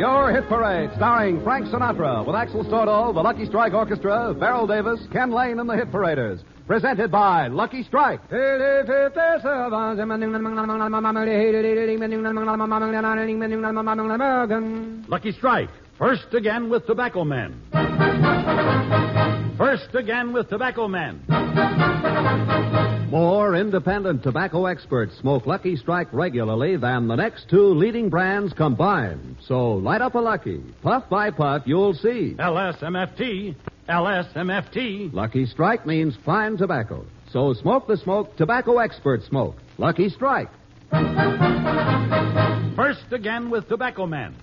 Your Hit Parade, starring Frank Sinatra with Axel Stordahl, the Lucky Strike Orchestra, Beryl Davis, Ken Lane, and the Hit Paraders. Presented by Lucky Strike. Lucky Strike. First again with Tobacco Men. First again with Tobacco Men. More independent tobacco experts smoke Lucky Strike regularly than the next two leading brands combined. So light up a Lucky. Puff by puff, you'll see. LSMFT. LSMFT. Lucky Strike means fine tobacco. So smoke the smoke tobacco experts smoke. Lucky Strike. First again with Tobacco Men.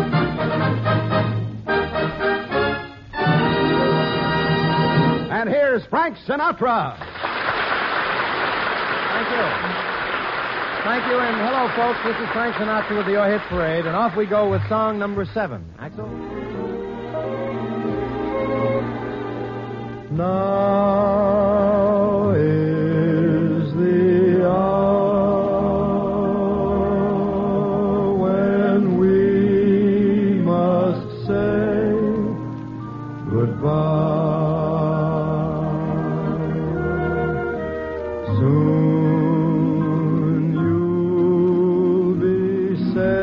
And here's Frank Sinatra. Thank you. Thank you, and hello, folks. This is Frank Sinatra with the Your Hit Parade, and off we go with song number 7. Axel? Now is the hour when we must say goodbye. Soon you'll be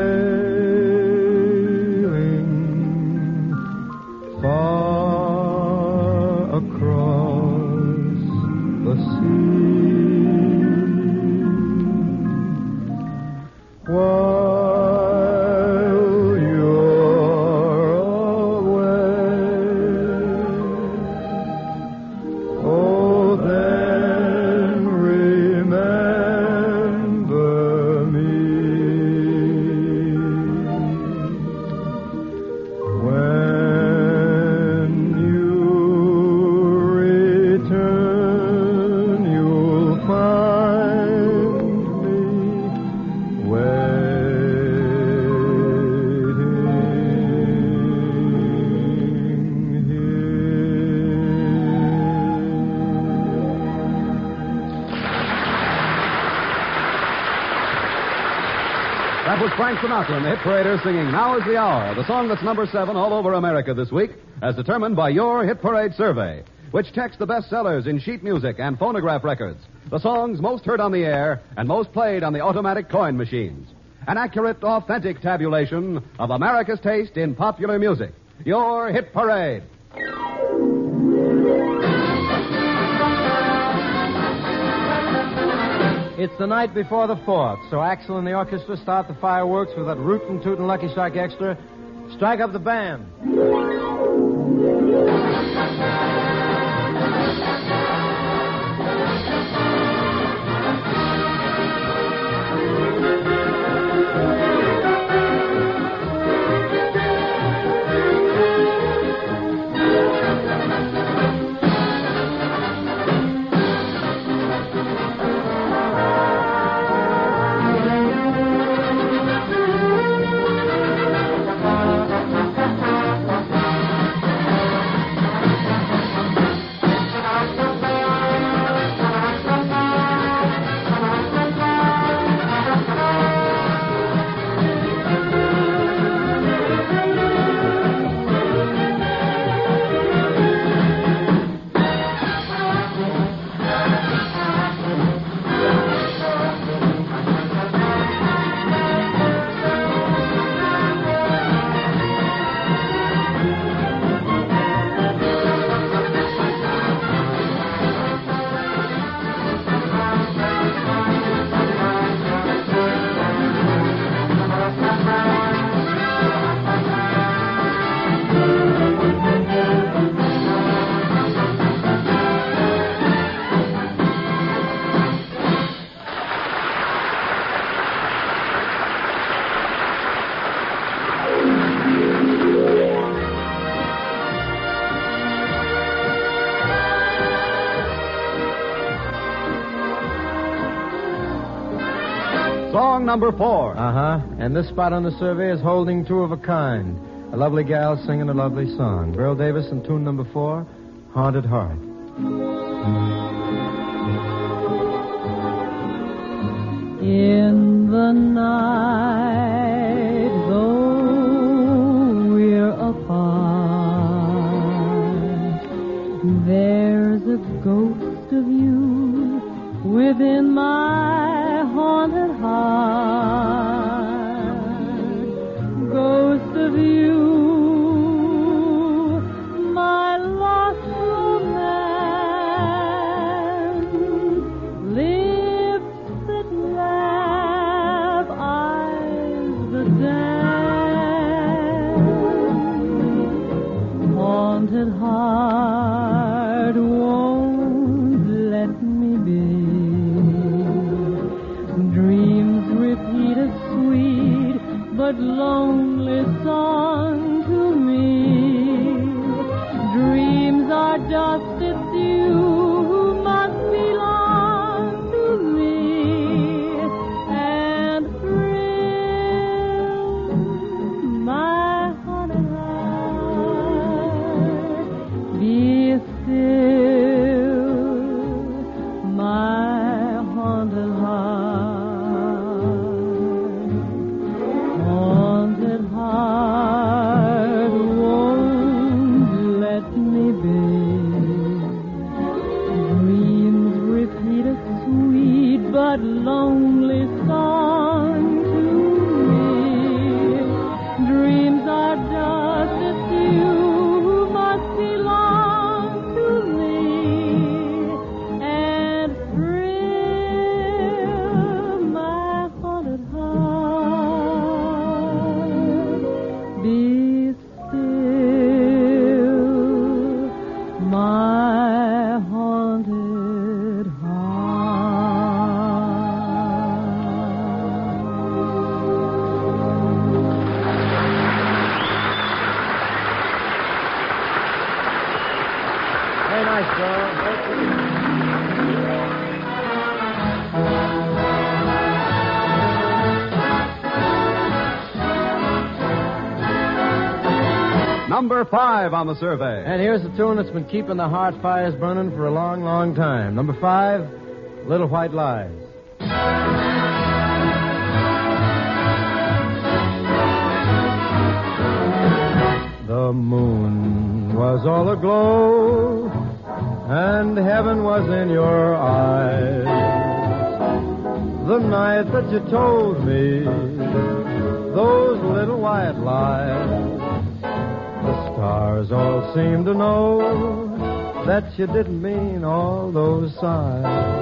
sailing far across the sea, while you're away. Oh, then remember me when you return. You'll find me waiting That was Frank Sinatra and the Hit Paraders singing Now is the Hour, the song that's number 7 all over America this week, as determined by your Hit Parade survey, which checks the bestsellers in sheet music and phonograph records, the songs most heard on the air and most played on the automatic coin machines. An accurate, authentic tabulation of America's taste in popular music. Your Hit Parade. It's the night before the 4th, so Axel and the orchestra start the fireworks with that rootin' tootin' Lucky Strike Extra. Strike up the band. Song number 4. And this spot on the survey is holding two of a kind. A lovely gal singing a lovely song. Beryl Davis and tune number 4, Haunted Heart. In the night, though a ghost of you within my haunted heart. Ghost of you, my lost romance. Lips that laugh, eyes that dance. Haunted heart, won't let me be. Dreams repeat a sweet but lonely song to me. Dreams are just as you who must belong to me, and thrill my haunted heart. Be still, my haunted heart. Haunted heart, won't let me be. Dreams repeat a sweet but lonely song to me. Dreams are just as you who must belong to me, and thrill my haunted heart. Be still, my haunted heart. Very nice, Joe. Number 5 on the survey. And here's the tune that's been keeping the heart fires burning for a long, long time. Number 5, Little White Lies. The moon was all aglow, and heaven was in your eyes. The night that you told me those little white lies. The stars all seemed to know that you didn't mean all those sighs.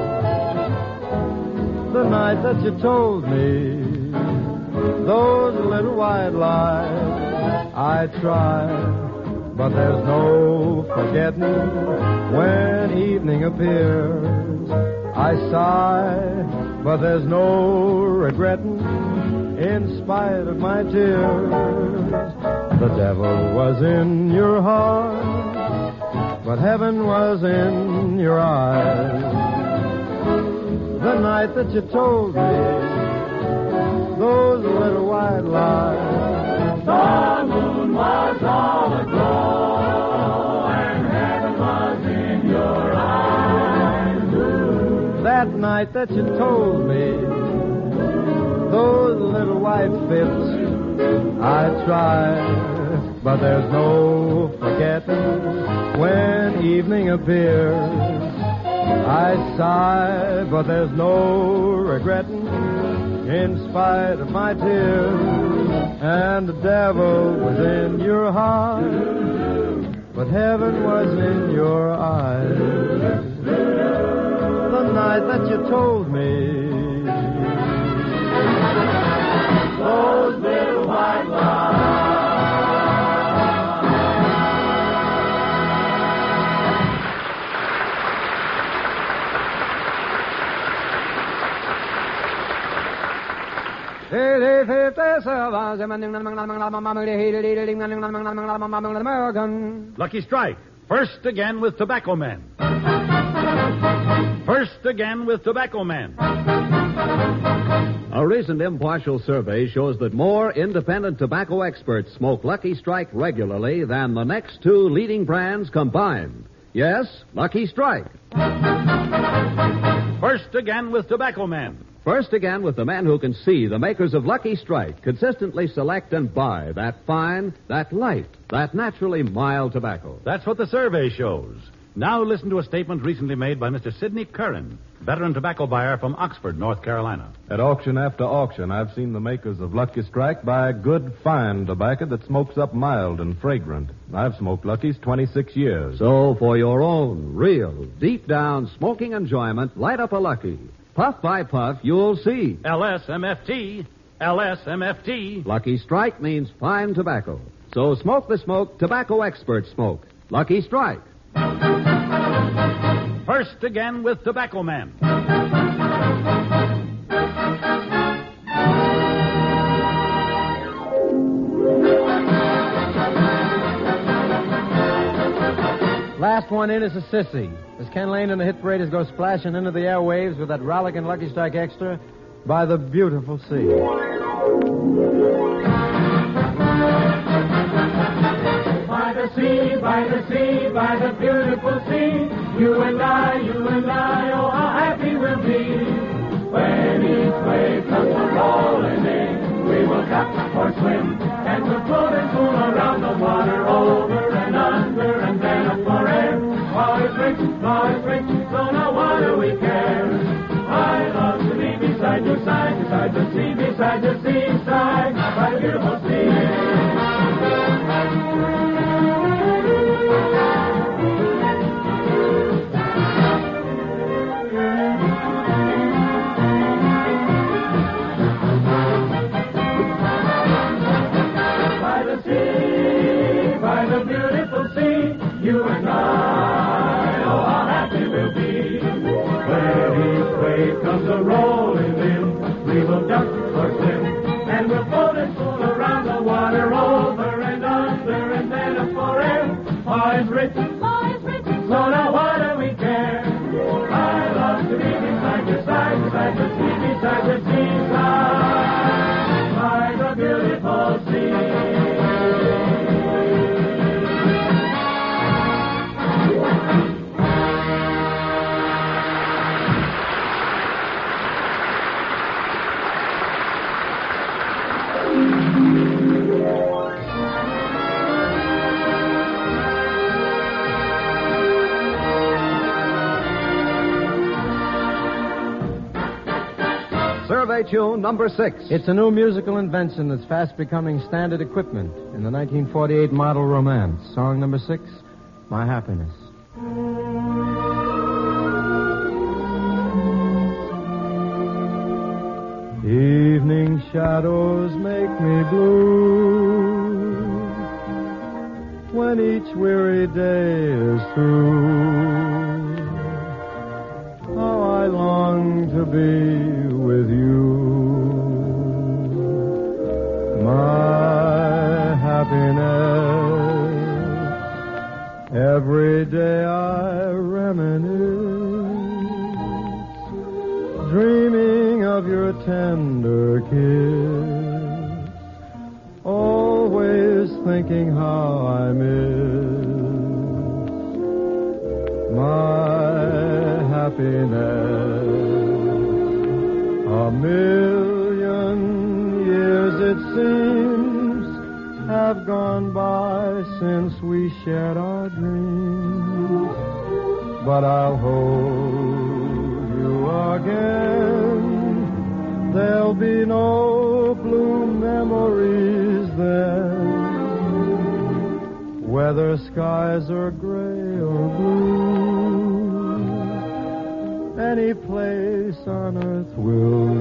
The night that you told me those little white lies. I tried, but there's no forgetting when evening appears. I sigh, but there's no regretting in spite of my tears. The devil was in your heart, but heaven was in your eyes. The night that you told me those little white lies. The moon was all aglow, and heaven was in your eyes. That night that you told me those little white fits, I tried, but there's no forgetting when evening appears. I sigh, but there's no regretting in spite of my tears. And the devil was in your heart, but heaven was in your eyes. The night that you told me those little white lies. Lucky Strike. First again with Tobacco Man. First again with Tobacco Man. A recent impartial survey shows that more independent tobacco experts smoke Lucky Strike regularly than the next two leading brands combined. Yes, Lucky Strike. First again with Tobacco Man. First again with the man who can see the makers of Lucky Strike consistently select and buy that fine, that light, that naturally mild tobacco. That's what the survey shows. Now listen to a statement recently made by Mr. Sidney Curran, veteran tobacco buyer from Oxford, North Carolina. At auction after auction, I've seen the makers of Lucky Strike buy good, fine tobacco that smokes up mild and fragrant. I've smoked Lucky's 26 years. So, for your own, real, deep-down smoking enjoyment, light up a Lucky. Puff by puff, you'll see. LSMFT. LSMFT. Lucky Strike means fine tobacco. So smoke the smoke tobacco experts smoke. Lucky Strike. First again with Tobacco Man. Last one in is a sissy. As Ken Lane and the Hit Paraders go splashing into the airwaves with that rollicking Lucky Strike Extra by the beautiful sea. By the sea, by the beautiful sea, you and I, oh, how happy we'll be. When each wave comes rolling in, we will catch or swim, and we'll float and fool around the water, over and under, and then up for air. Mars rich, so now what do we care? I love to be beside your side, beside the seaside, by the beautiful sea. You and I, oh, how happy we'll be. When each wave comes a-rolling in, we will duck or swim, and we'll float and fool around the water, over and under, and then up for air. Mars rich, so now what do we care? I love to be beside your side, beside the seaside, by the beautiful sea. Survey tune number 6. It's a new musical invention that's fast becoming standard equipment in the 1948 model romance. Song number 6, My Happiness. Evening shadows make me blue when each weary day is through. How I long to be with you, my happiness. Every day I reminisce, dreaming of your tender kiss, always thinking how I miss my happiness. A million years, it seems, have gone by since we shared our dreams, but I'll hold you again. There'll be no blue memories then, whether skies are gray or blue. Any place on earth will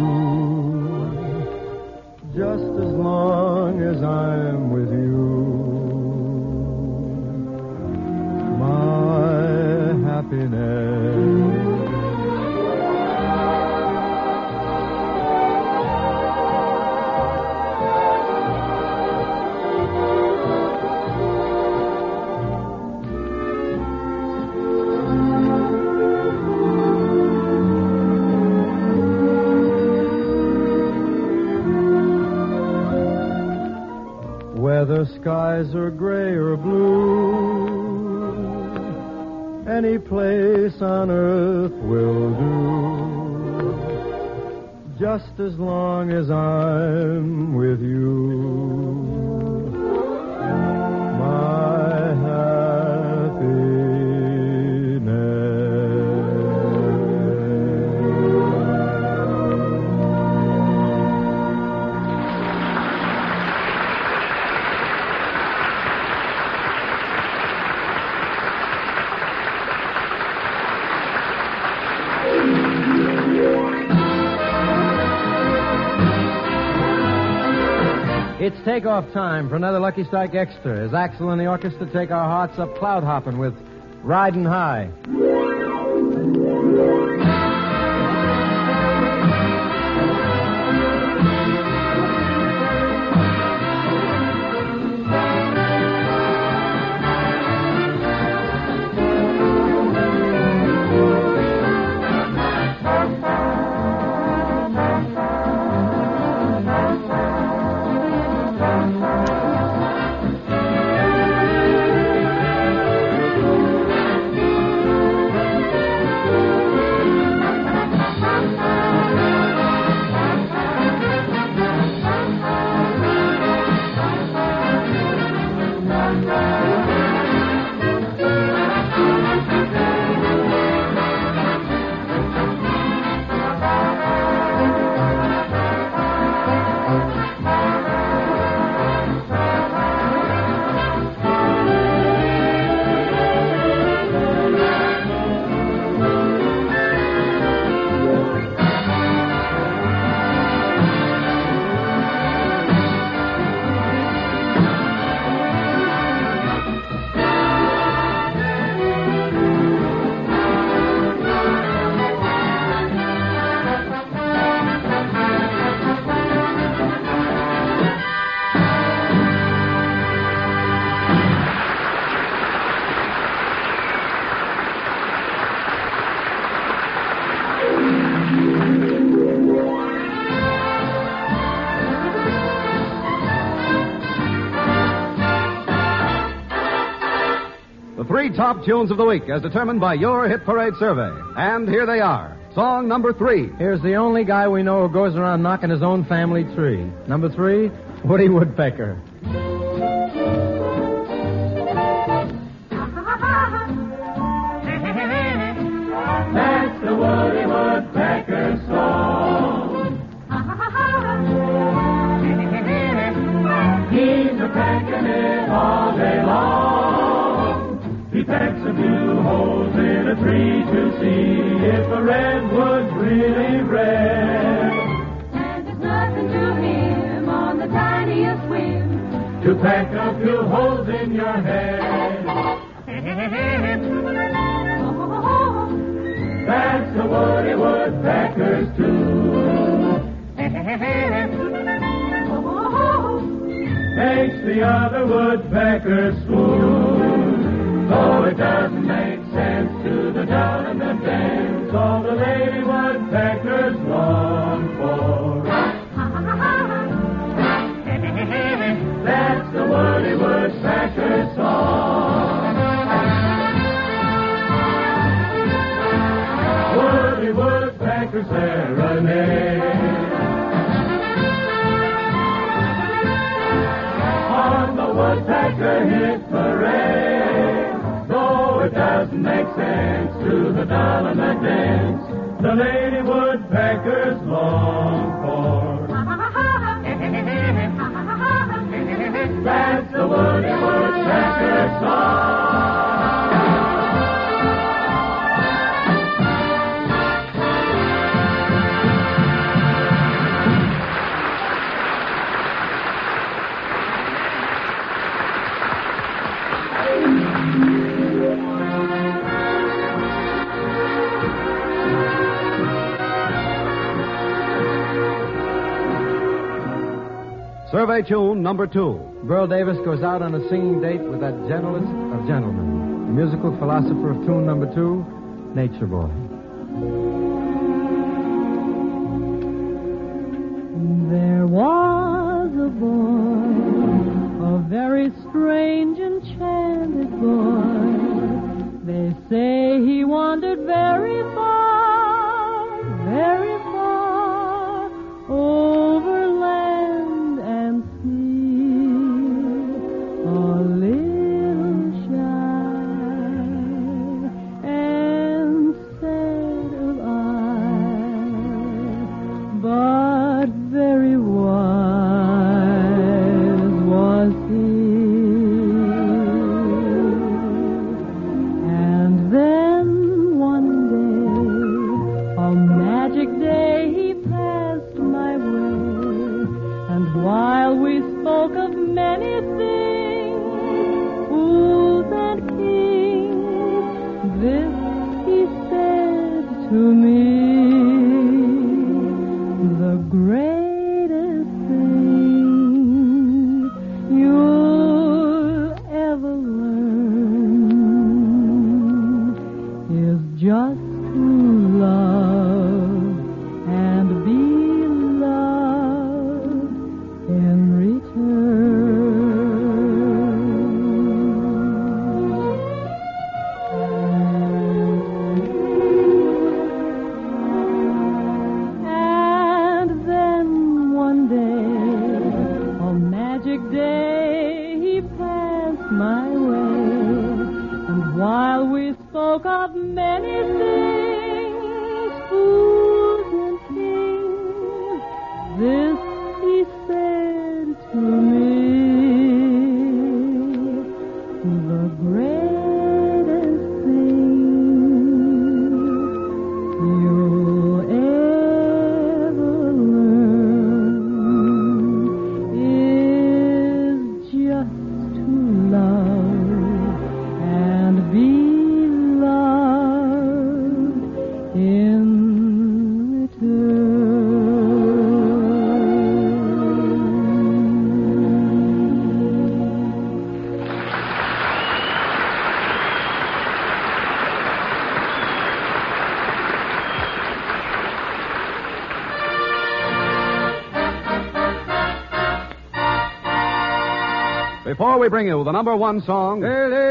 do, just as long as I'm with you. My happiness. Whether skies are gray or blue, any place on earth will do, just as long as I'm with you. My happiness. takeoff time for another Lucky Strike Extra as Axel and the orchestra take our hearts up cloud hopping with Riding High. Three top tunes of the week as determined by your Hit Parade survey. And here they are. Song number 3. Here's the only guy we know who goes around knocking his own family tree. Number 3, Woody Woodpecker. That's the Woody Woodpecker song. He's a pecking it all day long. He pecks a few holes in a tree to see if the redwood's really red. And there's nothing to him on the tiniest whim To peck a few holes in your head. That's the Woody Woodpecker's tune. Makes the other woodpeckers swoon. Though it doesn't make sense to the dull and the dense, all the lady woodpeckers long for. That's the Woody Woodpecker song. Woody Woodpecker serenade. On the Woodpecker hit parade. Though it doesn't make sense to the dull and the dense, the lady woodpeckers long for. That's the Woody Woodpecker song. Survey tune number 2. Burl Davis goes out on a singing date with that gentlest of gentlemen. The musical philosopher of tune number 2, Nature Boy. There was a boy, a very strange, enchanted boy. They say he wandered very far, over land and sea. A little shy and sad of eye, but very wise was he. And then one day, a magic day, he passed my way, and while we spoke she passed my way. And while we spoke of many things, fools and kings, this he said to me, the greatest thing you'll ever learn is just to love and be loved in Before we bring you the number one song,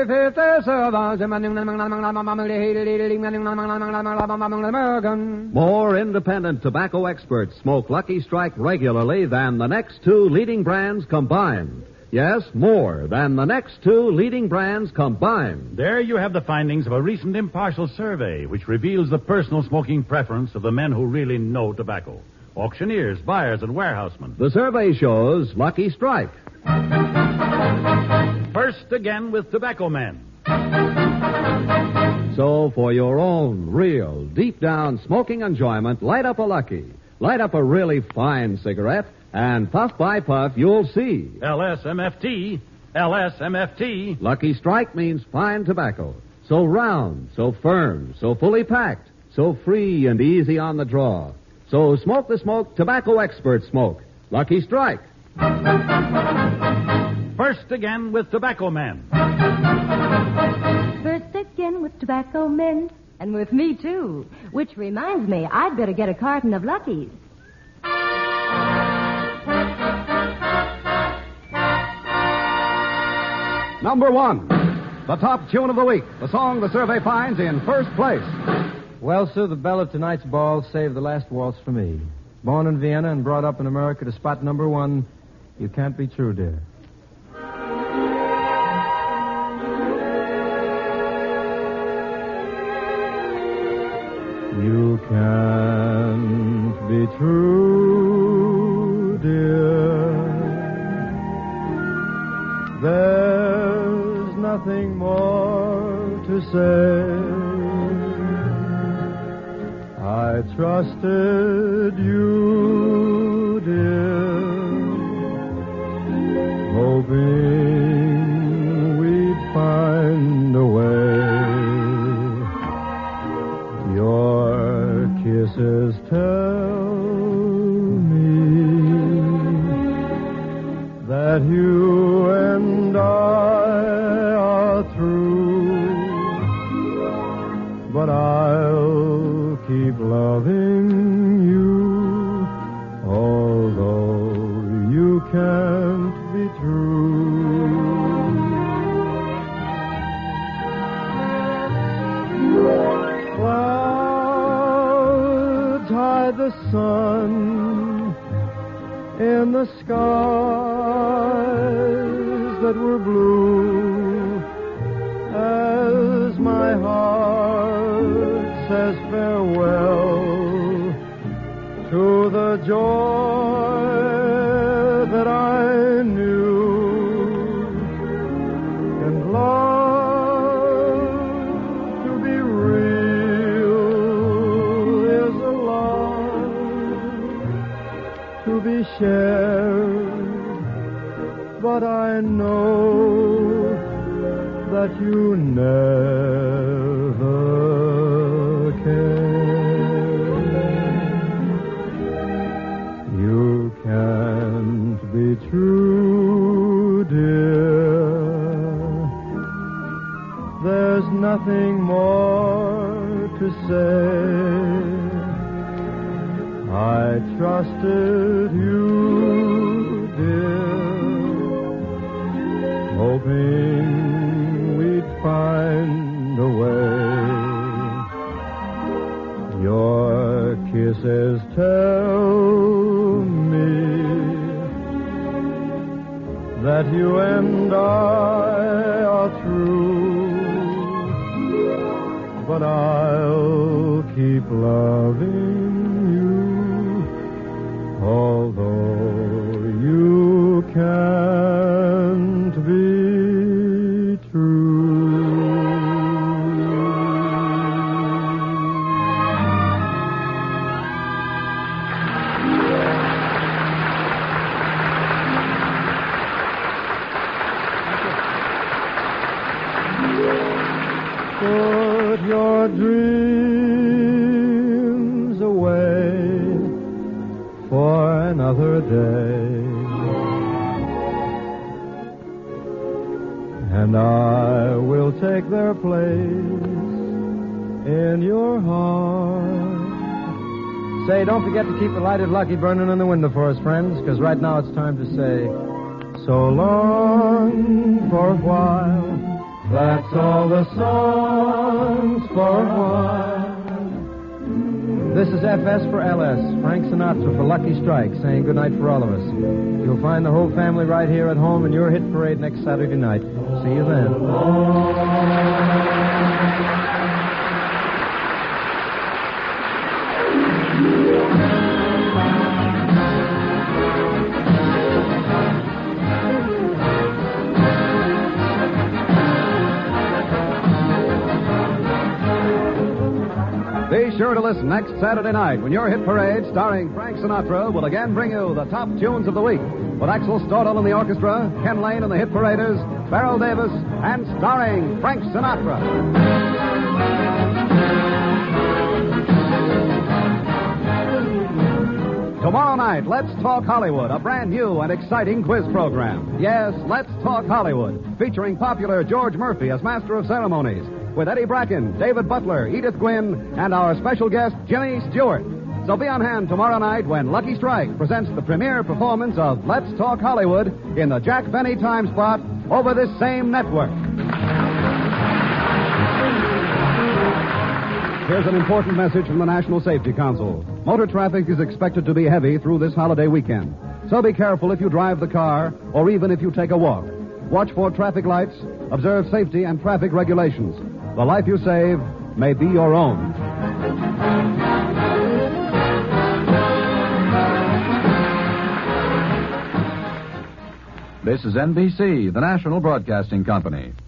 more independent tobacco experts smoke Lucky Strike regularly than the next two leading brands combined. Yes, more than the next two leading brands combined. There you have the findings of a recent impartial survey which reveals the personal smoking preference of the men who really know tobacco. Auctioneers, buyers, and warehousemen. The survey shows Lucky Strike. First again with tobacco men. So for your own real, deep-down smoking enjoyment, light up a Lucky. Light up a really fine cigarette, and puff by puff, you'll see. LSMFT. LSMFT. Lucky Strike means fine tobacco. So round, so firm, so fully packed, so free and easy on the draw. So smoke the smoke tobacco experts smoke. Lucky Strike. First again with tobacco men. First again with tobacco men, and with me, too. Which reminds me, I'd better get a carton of Lucky's. Number one, the top tune of the week. The song the survey finds in first place. Well, sir, the belle of tonight's ball saved the last waltz for me. Born in Vienna and brought up in America to spot number one, You Can't Be True, Dear. You can't be true, dear. There's nothing more to say. I trusted you, dear, hoping we'd find a way. Your kisses tell me that you and I are through, but I'll keep loving you, although you can't be true. Clouds hide the sun in the skies that were blue, as my heart says farewell to the joy that I knew, and love to be real is a love to be shared, but I know that you never can. You can't be true, dear. There's nothing more to say. I trusted you, dear, hoping we'd find a way. Your kisses tell me that that you and I are through, but I'll keep loving you, although you can't be true. Put your dreams away for another day, and I will take their place in your heart. Say, don't forget to keep the lighted Lucky burning in the window for us, friends, because right now it's time to say so long for a while. That's all the songs for a while. This is FS for LS, Frank Sinatra for Lucky Strike, saying goodnight for all of us. You'll find the whole family right here at home in your hit parade next Saturday night. See you then. Be sure to listen next Saturday night when your hit parade, starring Frank Sinatra, will again bring you the top tunes of the week. With Axel Stordahl in the orchestra, Ken Lane and the Hit Paraders, Beryl Davis, and starring Frank Sinatra. Tomorrow night, Let's Talk Hollywood, a brand new and exciting quiz program. Yes, Let's Talk Hollywood, featuring popular George Murphy as Master of Ceremonies, with Eddie Bracken, David Butler, Edith Gwynn, and our special guest, Jimmy Stewart. So be on hand tomorrow night when Lucky Strike presents the premiere performance of Let's Talk Hollywood in the Jack Benny time slot over this same network. Here's an important message from the National Safety Council. Motor traffic is expected to be heavy through this holiday weekend. So be careful if you drive the car or even if you take a walk. Watch for traffic lights, observe safety and traffic regulations. The life you save may be your own. This is NBC, the national broadcasting company.